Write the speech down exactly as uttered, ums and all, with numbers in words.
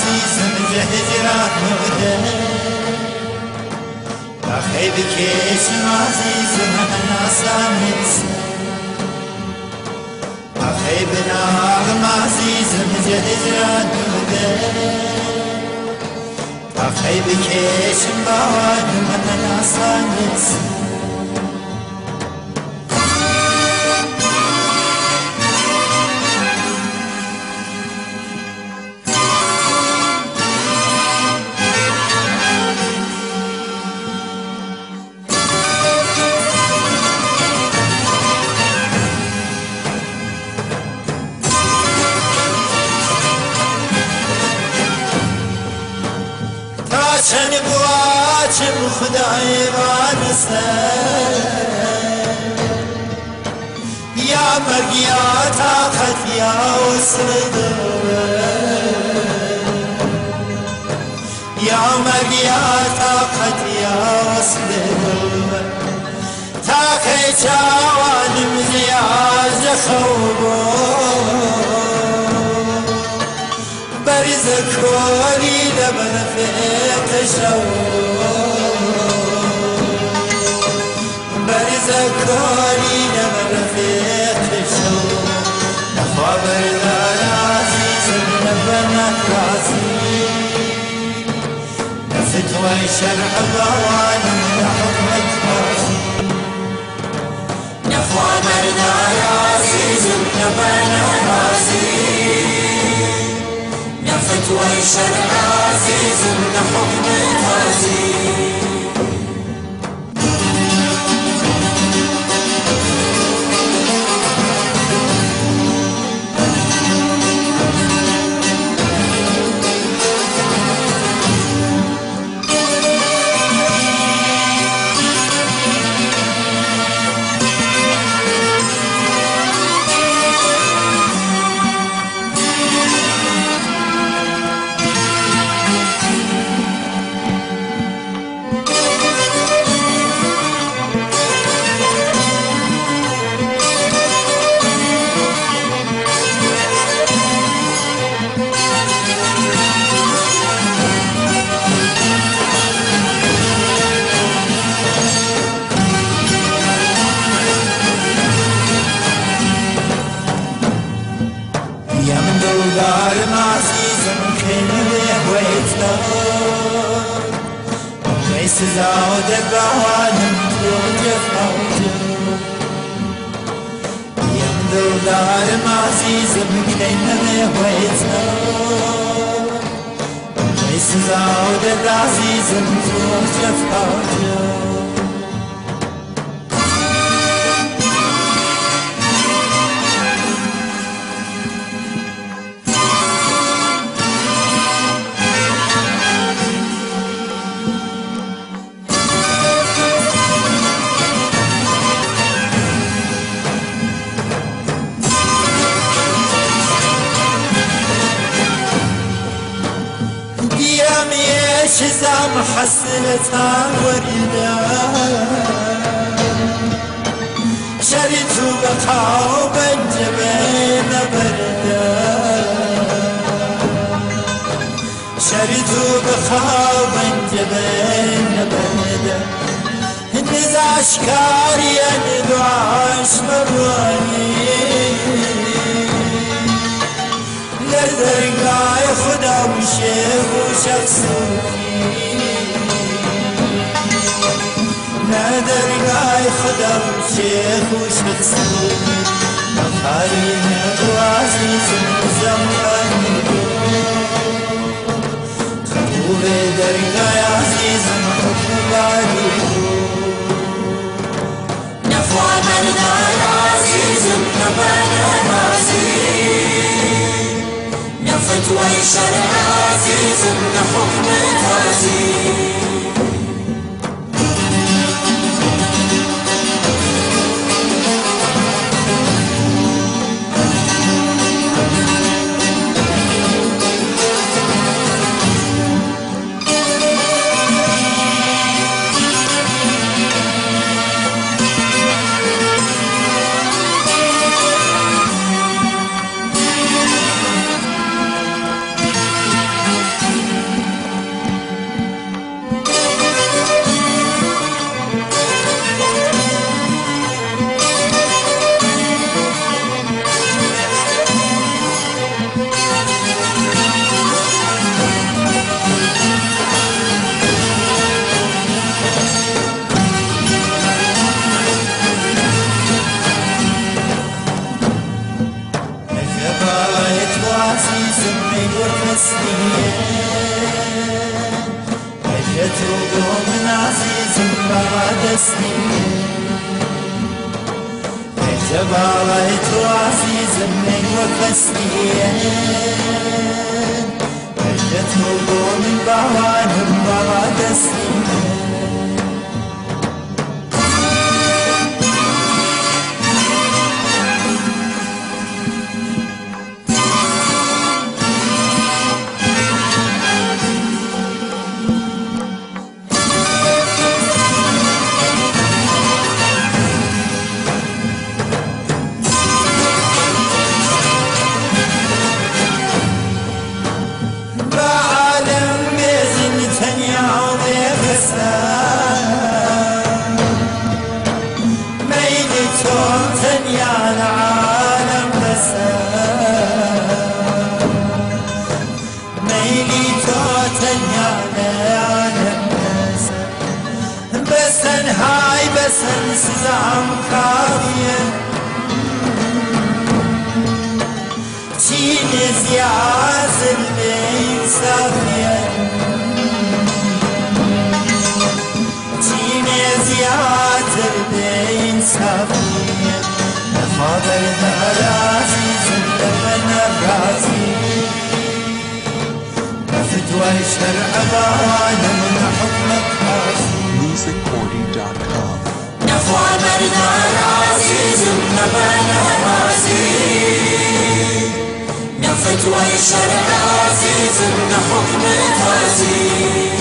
عزیزم هجران بوده آخی بکشم عزیزم ناسان نیست آخی بناغم عزیزم هجران بوده آخی بکشم باوانم ناسان نیست چند بواچم خدای وانسته یا مرگ یا طاقت یا وصل یا مرگ یا طاقت یا وصل تاقی چاوانم زیاد خوبو بریز کولی لبن فیق شو بریز کولی لبن فیق شو نخوابر دار عزیزم لبن رازی نفتوى شرع بوانم لحكمة رازي نخوابر دار عزيزم لبن رازي فتوى الشرع عزيز لحكم الغازي دارم عزیزم کنه ویتلا ویس زاده بوانم تو جفاوتم یم دارم عزیزم کنه ویتلا ویس زاده عزیزم تو جفاوتم شزام حسنتها وردا شريت بقاو بنجبين بردا شريت بقاو بنجبين بردا النزع اشكاري ندعاش مرواني لردرقاي خدا وشيخ وشخصوني لردرقاي خدا وشيخ وشخصوني مقالين وعزيز وزماني خطوب درقاي عزيز حكم عليكم نفوع بردار عزيز نبانا عزيز فتوى الشرع عزيز لحكم الغازي عزيز ميور مسلية بجت وقوم عزيز بعد سنين جبالت عزيز ميور مسلية بجت وقوم بعد بعد سنين هاي بسن سزعم كافية تشيني زياز البين سافية تشيني زياز البين سافية نفاضل دارازي زلبن الرازي نفتوى الشرع بانا من حكمك قاسي music cordy dot com نفوى بردان عزيز نبان رازي نفتوى الشرع عزيز نحكم التازي